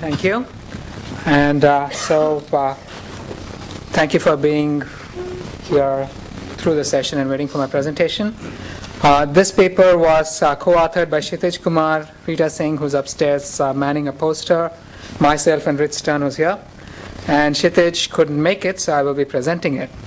Thank you. And thank you for being here through the session and waiting for my presentation. This paper was co-authored by Kshitij Kumar, Rita Singh, who's upstairs manning a poster, myself and Rich Stern, who's here. And Kshitij couldn't make it, so I will be presenting it.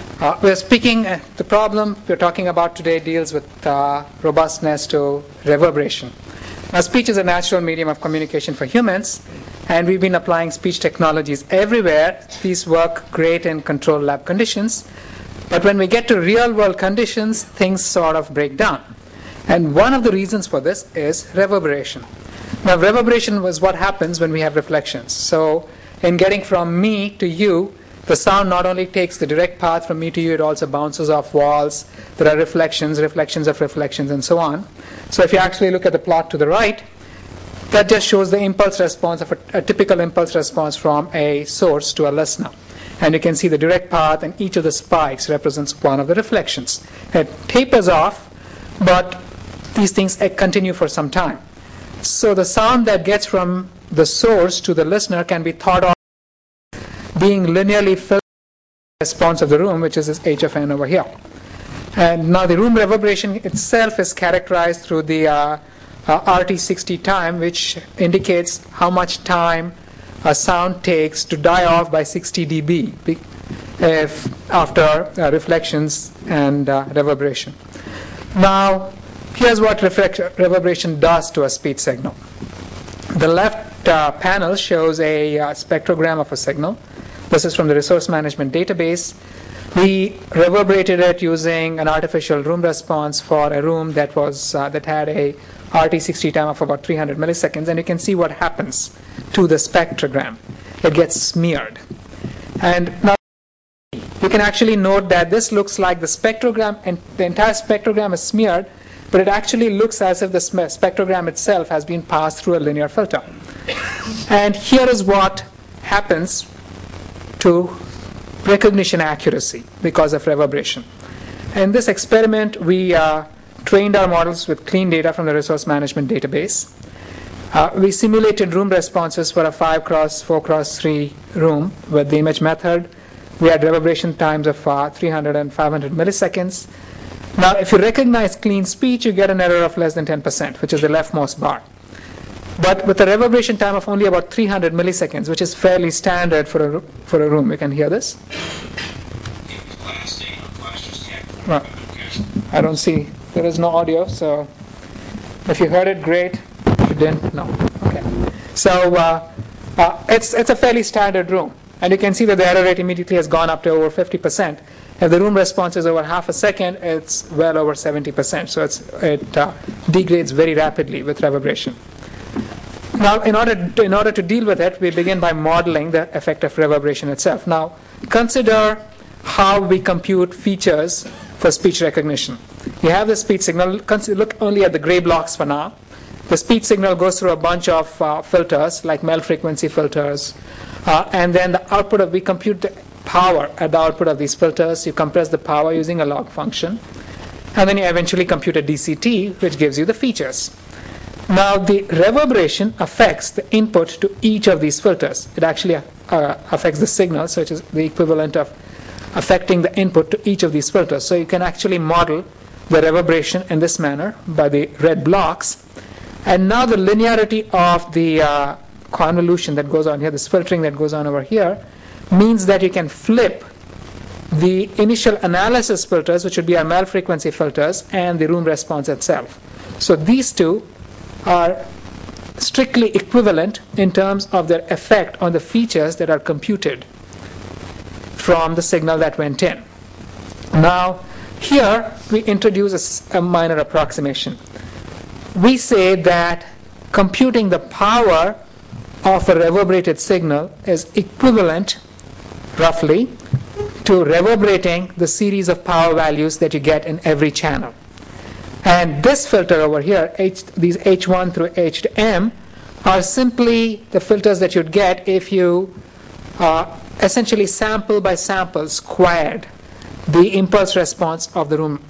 The problem we're talking about today deals with robustness to reverberation. Now, speech is a natural medium of communication for humans, and we've been applying speech technologies everywhere. These work great in controlled lab conditions, but when we get to real-world conditions, things sort of break down. And one of the reasons for this is reverberation. Now, reverberation is what happens when we have reflections. So, in getting from me to you, the sound not only takes the direct path from me to you, it also bounces off walls. There are reflections of reflections, and so on. So if you actually look at the plot to the right, that just shows the impulse response of a typical impulse response from a source to a listener. And you can see the direct path, and each of the spikes represents one of the reflections. It tapers off, but these things continue for some time. So the sound that gets from the source to the listener can be thought of being linearly filled with the response of the room, which is this H of n over here. And now the room reverberation itself is characterized through the RT60 time, which indicates how much time a sound takes to die off by 60 dB after reflections and reverberation. Now, here's what reverberation does to a speech signal. The left panel shows a spectrogram of a signal. This is from the resource management database. We reverberated it using an artificial room response for a room that had a RT60 time of about 300 milliseconds, and you can see what happens to the spectrogram. It gets smeared. And now you can actually note that this looks like the spectrogram, and the entire spectrogram is smeared, but it actually looks as if the spectrogram itself has been passed through a linear filter. And here is what happens to recognition accuracy because of reverberation. In this experiment, we trained our models with clean data from the resource management database. We simulated room responses for a 5x 4x3 room with the image method. We had reverberation times of 300 and 500 milliseconds. Now, if you recognize clean speech, you get an error of less than 10%, which is the leftmost bar. But with a reverberation time of only about 300 milliseconds, which is fairly standard for a room, you can hear this. Well, I don't see. There is no audio, so if you heard it, great. If you didn't, no. Okay. So it's a fairly standard room, and you can see that the error rate immediately has gone up to over 50%. If the room response is over half a second, it's well over 70%. So it degrades very rapidly with reverberation. Now, in order to deal with it, we begin by modeling the effect of reverberation itself. Now, consider how we compute features for speech recognition. You have the speech signal. Look only at the gray blocks for now. The speech signal goes through a bunch of filters, like mel frequency filters, and then we compute the power at the output of these filters. You compress the power using a log function, and then you eventually compute a DCT, which gives you the features. Now, the reverberation affects the input to each of these filters. It actually affects the signal, so it is the equivalent of affecting the input to each of these filters. So you can actually model the reverberation in this manner by the red blocks. And now the linearity of the convolution that goes on here, this filtering that goes on over here, means that you can flip the initial analysis filters, which would be our mel frequency filters, and the room response itself. So these two are strictly equivalent in terms of their effect on the features that are computed from the signal that went in. Now, here we introduce a minor approximation. We say that computing the power of a reverberated signal is equivalent, roughly, to reverberating the series of power values that you get in every channel. And this filter over here, these H1 through H to M, are simply the filters that you'd get if you essentially sample by sample squared the impulse response of the room.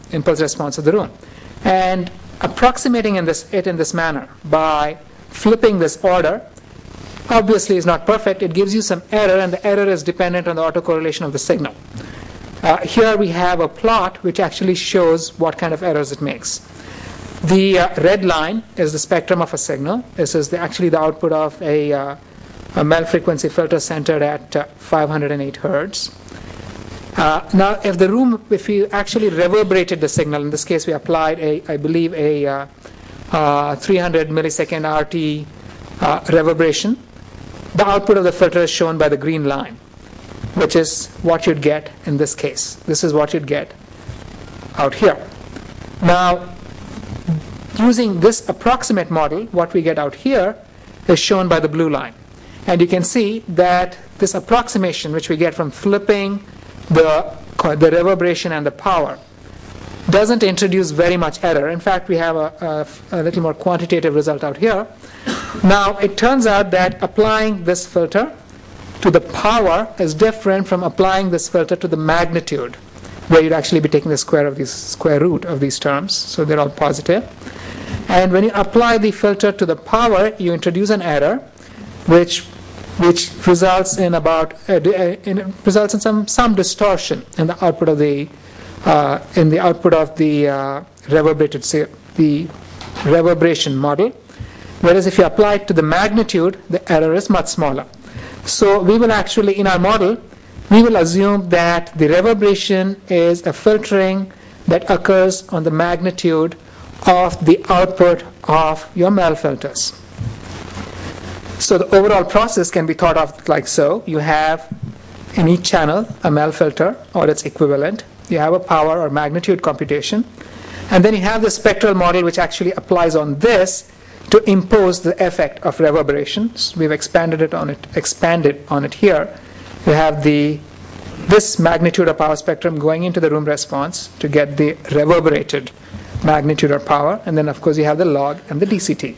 And approximating it in this manner by flipping this order, obviously is not perfect. It gives you some error, and the error is dependent on the autocorrelation of the signal. Here we have a plot which actually shows what kind of errors it makes. The red line is the spectrum of a signal. This is actually the output of a Mel frequency filter centered at 508 hertz. Now, if we actually reverberated the signal, in this case we applied I believe a 300 millisecond RT reverberation, the output of the filter is shown by the green line, which is what you'd get in this case. This is what you'd get out here. Now, using this approximate model, what we get out here is shown by the blue line. And you can see that this approximation, which we get from flipping the reverberation and the power, doesn't introduce very much error. In fact, we have a little more quantitative result out here. Now, it turns out that applying this filter to the power is different from applying this filter to the magnitude, where you'd actually be taking the square root of these terms, so they're all positive. And when you apply the filter to the power, you introduce an error, which results in some distortion in the output of the reverberation model. Whereas if you apply it to the magnitude, the error is much smaller. So we will actually, in our model, we will assume that the reverberation is a filtering that occurs on the magnitude of the output of your Mel filters. So the overall process can be thought of like so. You have in each channel a Mel filter or its equivalent. You have a power or magnitude computation. And then you have the spectral model which actually applies on this to impose the effect of reverberation. So we've expanded on it here. You have this magnitude of power spectrum going into the room response to get the reverberated magnitude or power, and then of course you have the log and the DCT.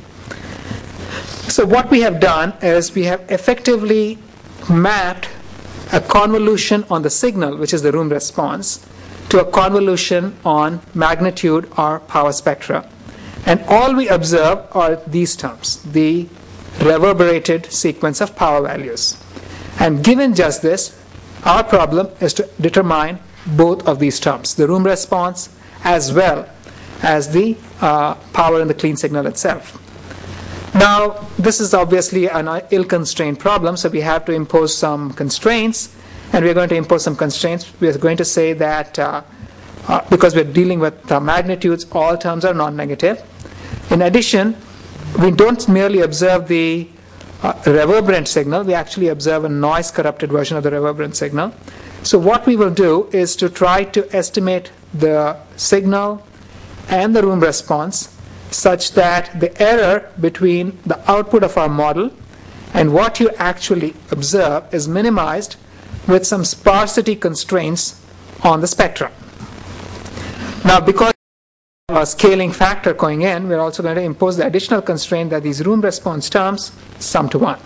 So what we have done is we have effectively mapped a convolution on the signal, which is the room response, to a convolution on magnitude or power spectra. And all we observe are these terms, the reverberated sequence of power values. And given just this, our problem is to determine both of these terms, the room response as well as the power in the clean signal itself. Now, this is obviously an ill-constrained problem, so we have to impose some constraints, and we're going to impose some constraints. We are going to say that because we're dealing with magnitudes, all terms are non-negative. In addition, we don't merely observe the reverberant signal, we actually observe a noise-corrupted version of the reverberant signal. So what we will do is to try to estimate the signal and the room response such that the error between the output of our model and what you actually observe is minimized with some sparsity constraints on the spectrum. Now, because a scaling factor going in, we're also going to impose the additional constraint that these room response terms sum to 1.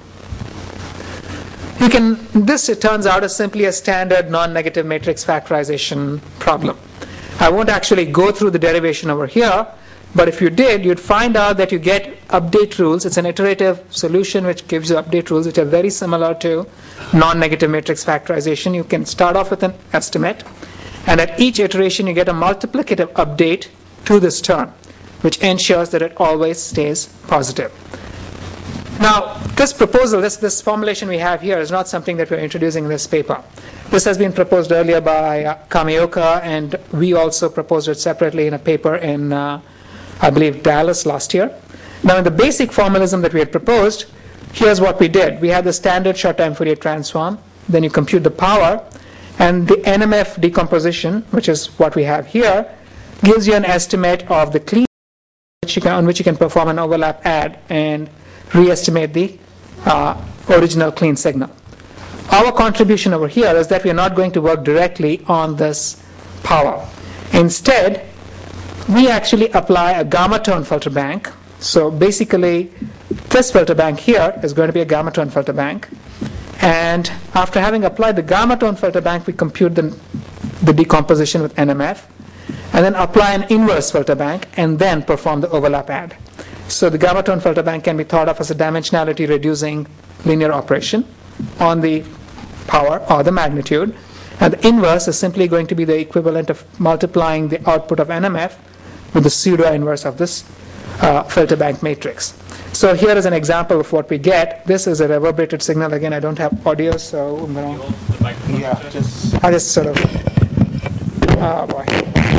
It turns out, is simply a standard non-negative matrix factorization problem. I won't actually go through the derivation over here, but if you did, you'd find out that you get update rules. It's an iterative solution which gives you update rules which are very similar to non-negative matrix factorization. You can start off with an estimate, and at each iteration you get a multiplicative update to this term, which ensures that it always stays positive. Now, this proposal, this formulation we have here is not something that we're introducing in this paper. This has been proposed earlier by Kamioka, and we also proposed it separately in a paper in, I believe, Dallas last year. Now, in the basic formalism that we had proposed, here's what we did. We had the standard short-time Fourier transform, then you compute the power, and the NMF decomposition, which is what we have here, gives you an estimate of the clean on which you can perform an overlap add and re-estimate the original clean signal. Our contribution over here is that we are not going to work directly on this power. Instead, we actually apply a gamma tone filter bank. So basically, this filter bank here is going to be a gamma tone filter bank. And after having applied the gamma tone filter bank, we compute the decomposition with NMF, and then apply an inverse filter bank, and then perform the overlap add. So the gamma tone filter bank can be thought of as a dimensionality reducing linear operation on the power or the magnitude. And the inverse is simply going to be the equivalent of multiplying the output of NMF with the pseudo inverse of this filter bank matrix. So here is an example of what we get. This is a reverberated signal. Again, I don't have audio, so I'm going to... I'll just sort of... Oh boy.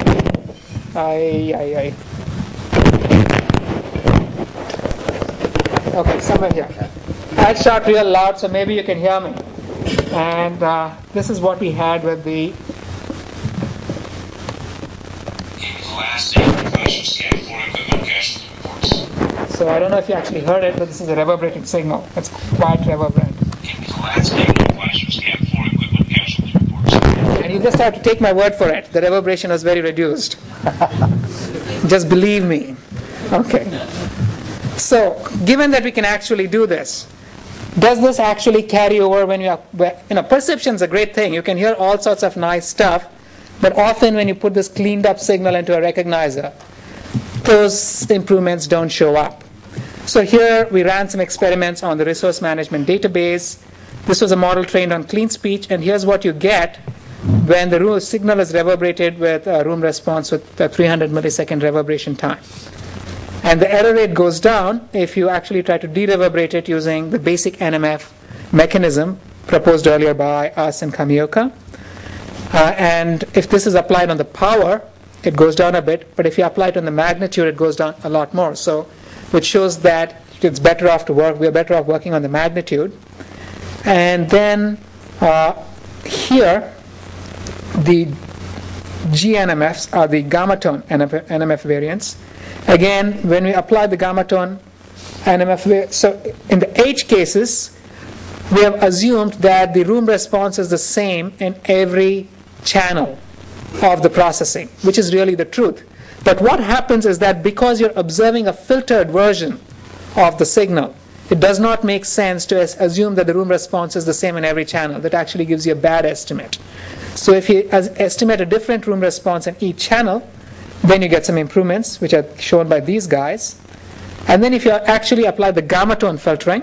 Okay, somewhere here. I'll shout real loud so maybe you can hear me. And this is what we had with the... So I don't know if you actually heard it, but this is a reverberating signal. It's quite reverberant. And you just have to take my word for it. The reverberation was very reduced. Just believe me. Okay. So, given that we can actually do this, does this actually carry over when you are, perception is a great thing. You can hear all sorts of nice stuff, but often when you put this cleaned up signal into a recognizer, those improvements don't show up. So here we ran some experiments on the resource management database. This was a model trained on clean speech, and here's what you get when the signal is reverberated with a room response with a 300 millisecond reverberation time. And the error rate goes down if you actually try to de-reverberate it using the basic NMF mechanism proposed earlier by us and Kamioka. And if this is applied on the power, it goes down a bit, but if you apply it on the magnitude, it goes down a lot more. So, which shows that it's better off to work. We are better off working on the magnitude. And then here, the GNMFs are the gamma tone NMF variants. Again, when we apply the gamma tone NMF, so in the H cases, we have assumed that the room response is the same in every channel of the processing, which is really the truth. But what happens is that because you're observing a filtered version of the signal, it does not make sense to assume that the room response is the same in every channel. That actually gives you a bad estimate. So if you estimate a different room response in each channel, then you get some improvements, which are shown by these guys. And then if you actually apply the gamma tone filtering,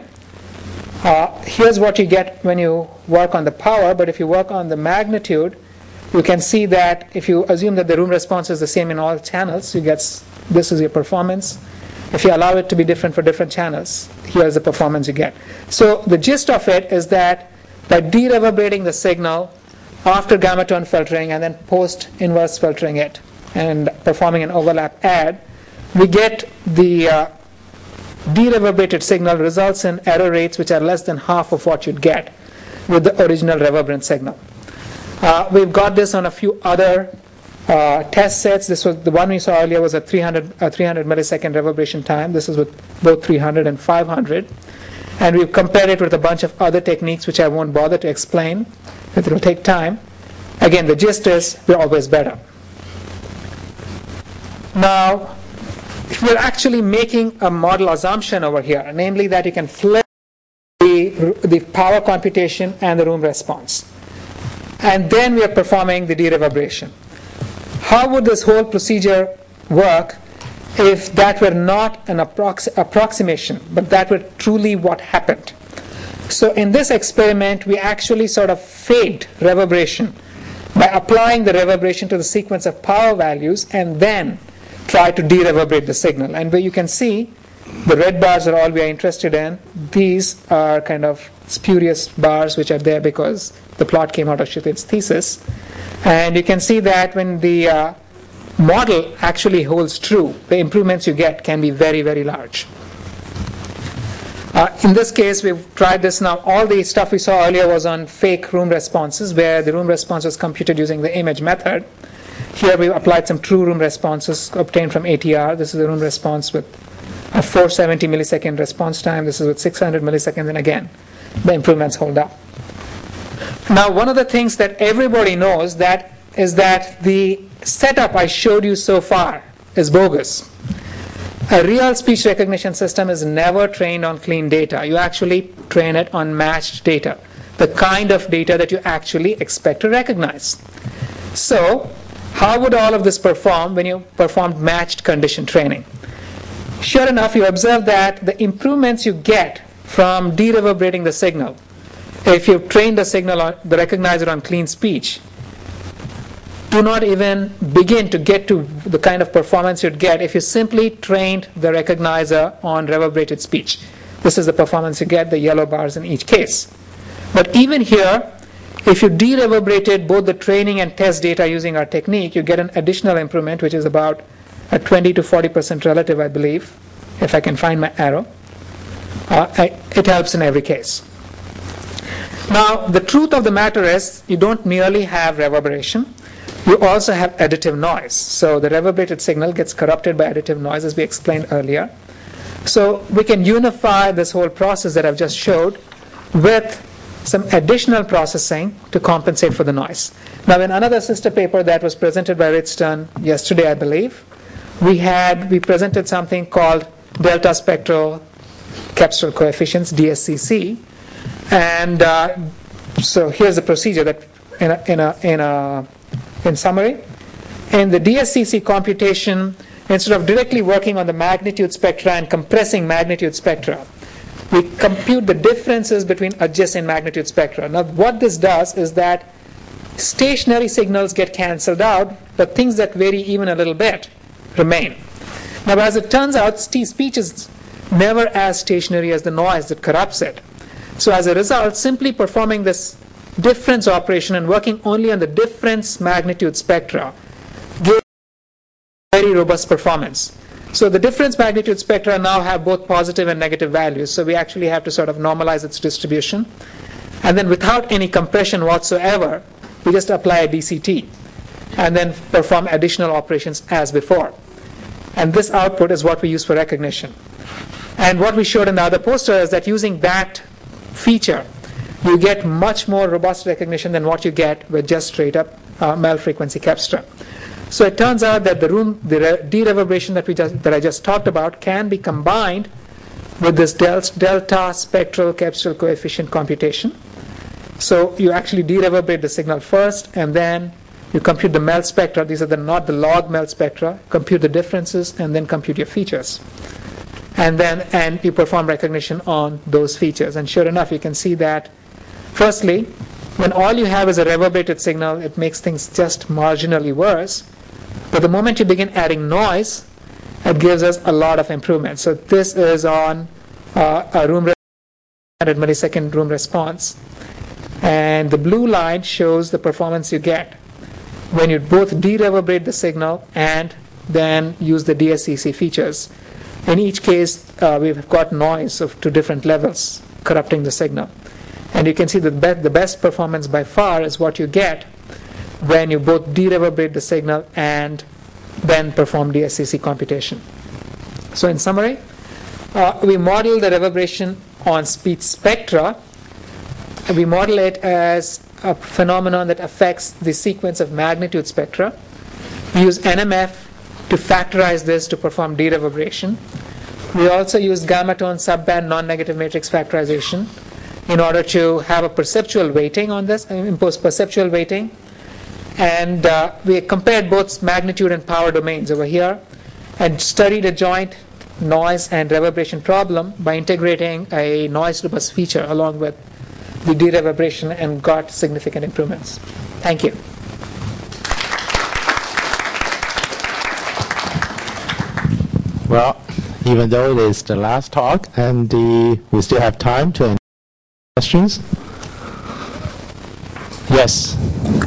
here's what you get when you work on the power, but if you work on the magnitude, you can see that if you assume that the room response is the same in all channels, you get this is your performance. If you allow it to be different for different channels, here's the performance you get. So the gist of it is that by de-reverberating the signal after gamma tone filtering and then post-inverse filtering it and performing an overlap add, we get the de-reverberated signal results in error rates which are less than half of what you'd get with the original reverberant signal. We've got this on a few other test sets. This was the one we saw earlier was a 300 millisecond reverberation time. This is with both 300 and 500. And we've compared it with a bunch of other techniques which I won't bother to explain. It will take time. Again, the gist is we're always better. Now, we're actually making a model assumption over here, namely that you can flip the power computation and the room response. And then we are performing the de-reverberation. How would this whole procedure work if that were not an approximation, but that were truly what happened? So in this experiment, we actually sort of faked reverberation by applying the reverberation to the sequence of power values and then try to de-reverberate the signal. And where you can see the red bars are all we are interested in. These are kind of spurious bars which are there because the plot came out of Kshitij's thesis. And you can see that when the model actually holds true, the improvements you get can be very, very large. In this case, we've tried this now. All the stuff we saw earlier was on fake room responses, where the room response was computed using the image method. Here we've applied some true room responses obtained from ATR. This is the room response with a 470 millisecond response time. This is with 600 milliseconds, and again, the improvements hold up. Now, one of the things that everybody knows is that the setup I showed you so far is bogus. A real speech recognition system is never trained on clean data. You actually train it on matched data, the kind of data that you actually expect to recognize. So, how would all of this perform when you performed matched condition training? sure enough, you observe that the improvements you get from de-reverberating the signal, if you've trained the signal on the recognizer on clean speech, do not even begin to get to the kind of performance you'd get if you simply trained the recognizer on reverberated speech. This is the performance you get, the yellow bars in each case. But even here, if you de-reverberated both the training and test data using our technique, you get an additional improvement, which is about a 20 to 40% relative, I believe, if I can find my arrow. It helps in every case. Now, the truth of the matter is, you don't merely have reverberation, you also have additive noise. So the reverberated signal gets corrupted by additive noise, as we explained earlier. So we can unify this whole process that I've just showed with some additional processing to compensate for the noise. Now, in another sister paper that was presented by Richton yesterday, I believe, we presented something called delta spectral cepstral coefficients, DSCC, and so here's the procedure that in summary. In the DSCC computation, instead of directly working on the magnitude spectra and compressing magnitude spectra, we compute the differences between adjacent magnitude spectra. Now, what this does is that stationary signals get cancelled out, but things that vary even a little bit remain. Now, as it turns out, speech is never as stationary as the noise that corrupts it. So as a result, simply performing this difference operation and working only on the difference magnitude spectra gives very robust performance. So the difference magnitude spectra now have both positive and negative values, so we actually have to sort of normalize its distribution. And then without any compression whatsoever, we just apply a DCT and then perform additional operations as before. And this output is what we use for recognition. And what we showed in the other poster is that using that feature, you get much more robust recognition than what you get with just straight up Mel frequency cepstral. So it turns out that the de-reverberation that I just talked about can be combined with this delta spectral cepstral coefficient computation. So you actually de-reverberate the signal first, and then you compute the Mel spectra. These are not the log Mel spectra. Compute the differences, and then compute your features. And you perform recognition on those features. And sure enough, you can see that, firstly, when all you have is a reverberated signal, it makes things just marginally worse. But the moment you begin adding noise, it gives us a lot of improvement. So this is on a room 100 millisecond room response. And the blue line shows the performance you get when you both de-reverberate the signal and then use the DSCC features. In each case, we've got noise of two different levels corrupting the signal. And you can see that the best performance by far is what you get when you both de-reverberate the signal and then perform DSCC computation. So in summary, we model the reverberation on speech spectra. We model it as a phenomenon that affects the sequence of magnitude spectra. We use NMF to factorize this to perform de-reverberation. We also use gamma tone subband non-negative matrix factorization in order to have a perceptual weighting on this, impose perceptual weighting. And we compared both magnitude and power domains over here and studied a joint noise and reverberation problem by integrating a noise robust feature along with the de-reverberation and got significant improvements. Thank you. Well, even though it is the last talk and we still have time to answer questions. Yes.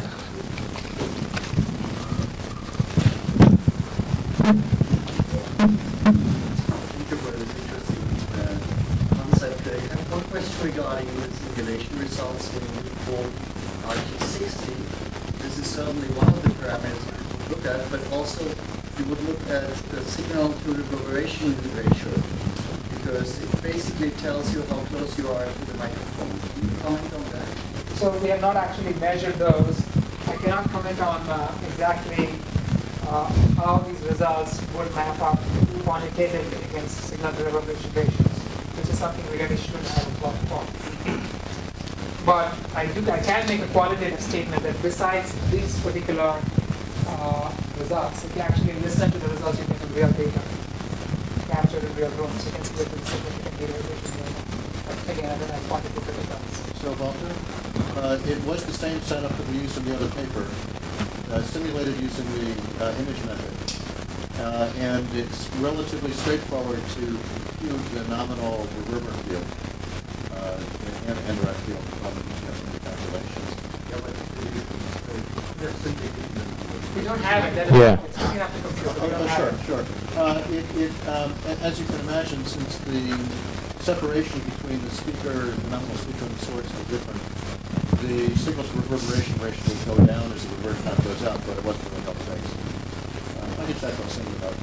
Regarding the simulation results in for RG60, this is certainly one of the parameters we would look at, but also we would look at the signal to reverberation ratio, because it basically tells you how close you are to the microphone. Can you comment on that? So we have not actually measured those. I cannot comment on exactly how these results would map up quantitatively against signal to reverberation ratios, which is something we really should have a plot for. But I can make a qualitative statement that besides these particular results, if you actually listen to the results, you get some real data. captured in real rooms. You can see that there's significant degradation going on. But again, I don't have quantitative results. So, Walter, it was the same setup that we used in the other paper, simulated using the image method. And it's relatively straightforward to compute the nominal reverberant field and direct field from the calculations. We don't have it. That Yeah. It's easy enough to compute. But we don't have Sure, it. sure. As you can imagine, since the separation between the speaker, the nominal speaker and the source is different, the signal to reverberation ratio will go down as the reverb count goes up, but it wasn't really help things. I guess that's what I was thinking about.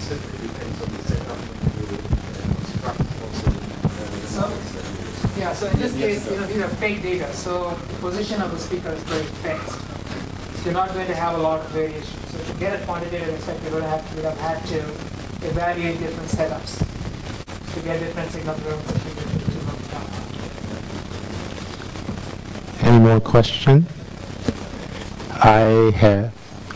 So in this case, these are fake data. So the position of the speaker is very fixed. So you're not going to have a lot of variation. So to get a quantitative effect, you're going to have had to evaluate different setups to get different signal to Any more question? I have.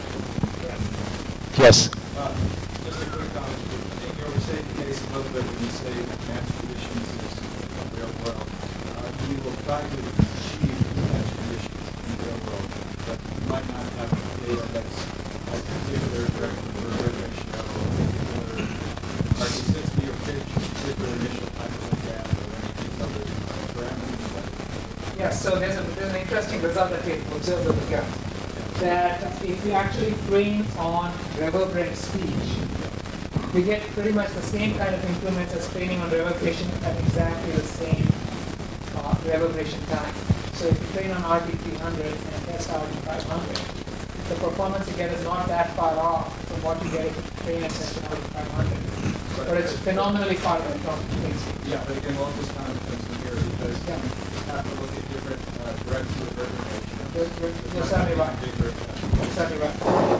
Yes. Just a quick comment. In your mistake case a little bit when you say match conditions is the real world. You will try to achieve match conditions in the real world, but you might not have data that's a particular direct reverb ratio or particular artisticity or pitch, particular initial time of the gap or anything other parameters. Yes, so there's an interesting result that we observed over here. That if we actually train on reverberant speech, we get pretty much the same kind of improvements as training on reverberation at exactly the same reverberation time. So if you train on RT300 and test RT500, the performance you get is not that far off from what you get if you train and test on RT500. But it's phenomenally far away from things. Yeah, but again, locus confidence in here because you have to look at different direct reverberation. You're certainly right. You're certainly right.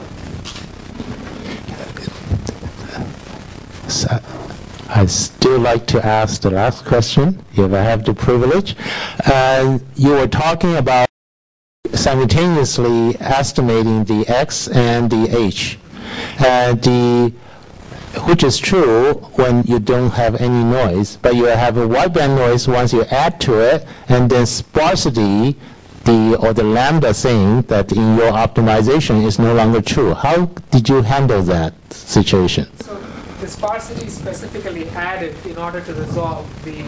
So I'd still like to ask the last question, if I have the privilege. You were talking about simultaneously estimating the X and the H. Which is true when you don't have any noise, but you have a wideband noise once you add to it, and then sparsity, the lambda thing that in your optimization is no longer true. How did you handle that situation? So the sparsity is specifically added in order to resolve the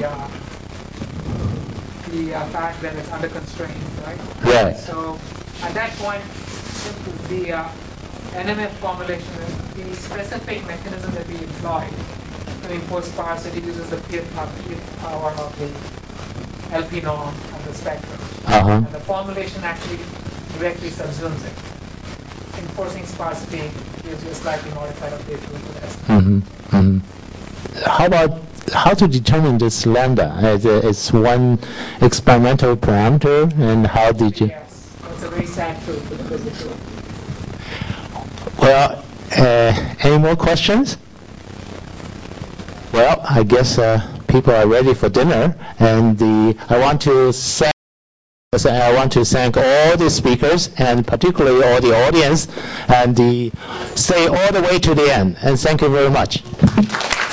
fact that it's under constraint, right? Right. So at that point, the NMF formulation, the specific mechanism that we employ to impose sparsity uses the peak power of the LP norm and the spectrum. And the formulation actually directly subsumes it. Enforcing sparsity gives you a slightly modified update to the How to determine this lambda? It's one experimental parameter, and how did you? Yes, that's a very sad truth, but it is the truth. Well, any more questions? Well, I guess people are ready for dinner, and I want to thank all the speakers, and particularly all the audience, and stay all the way to the end. And thank you very much.